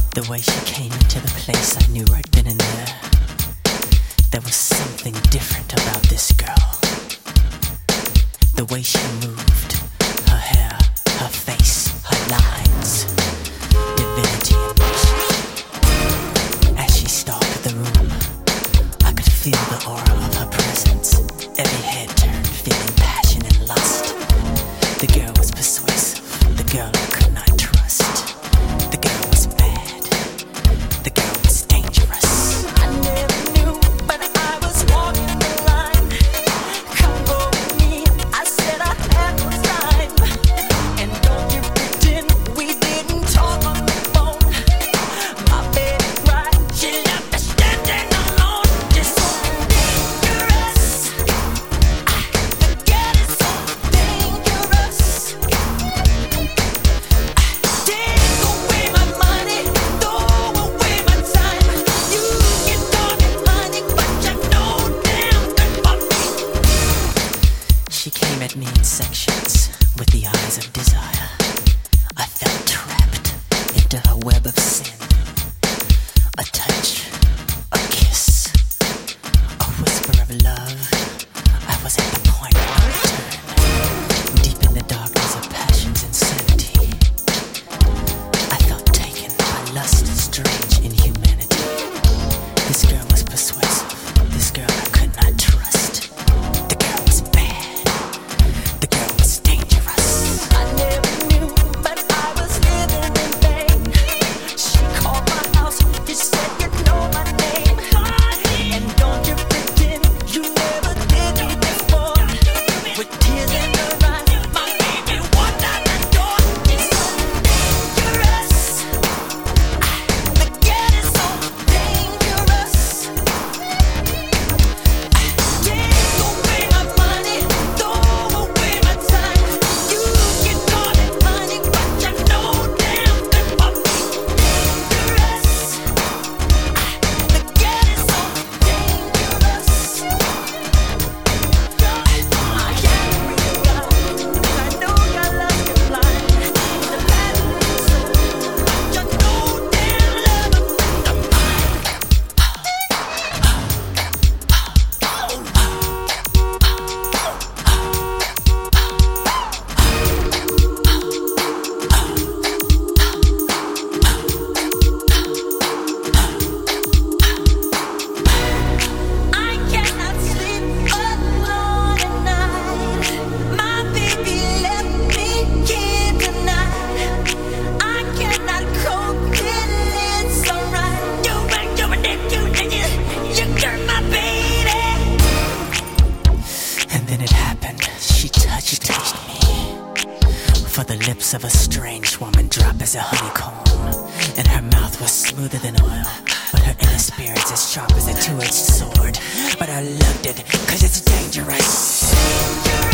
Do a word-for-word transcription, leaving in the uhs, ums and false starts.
The way she came into the place, I knew right then and there. There was something different about this girl. The way she moved, her hair, her face, her lines, divinity in motion. As she stalked the room, I could feel the aura of her presence. Every head turned, feeling passion and lust. The girl was persuasive, the girl I could not trust. The girl was bad, the girl was dangerous. I never knew, but I was walking the line. Come go with me, I said I had no time. And don't you pretend we didn't talk on the phone. My baby cried, she left me standing alone. It's so dangerous, the girl is so dangerous. Take away my money, throw away my time. You can call me honey, but you know damn good for me. She came at me in sections with the eyes of desire. I felt trapped into her web of sin. A touch, a kiss, a whisper of love. I was at the point of no return. Deep in the darkness of passion's insanity, I felt taken by lust, strange inhumanity. This girl was persuasive. This girl I could not trust. The girl was bad. The girl was dangerous. I never knew, but I was living in vain. She called my house. You said you know my name. And don't you pretend you never did me before. With tears in her eyes, my baby walked out the door. It's so dangerous. The girl is so dangerous. Take away my money, throw away my time. You can call it money, but you know damn good for me. Dangerous. The girl is so dangerous. I can't breathe out, 'cause I know your love can blind. The battle is so, but you know damn love is in the mind. I cannot sleep alone at night. My baby left me here tonight. I cannot cope till it's alright. You ain't doing it, you did it. You got my baby. And then it happened. She touched me. For the lips of a strange woman drop as a honeycomb, and her mouth was smoother than oil, but her inner spirit's as sharp as a two-edged sword. But I loved it, cause it's dangerous.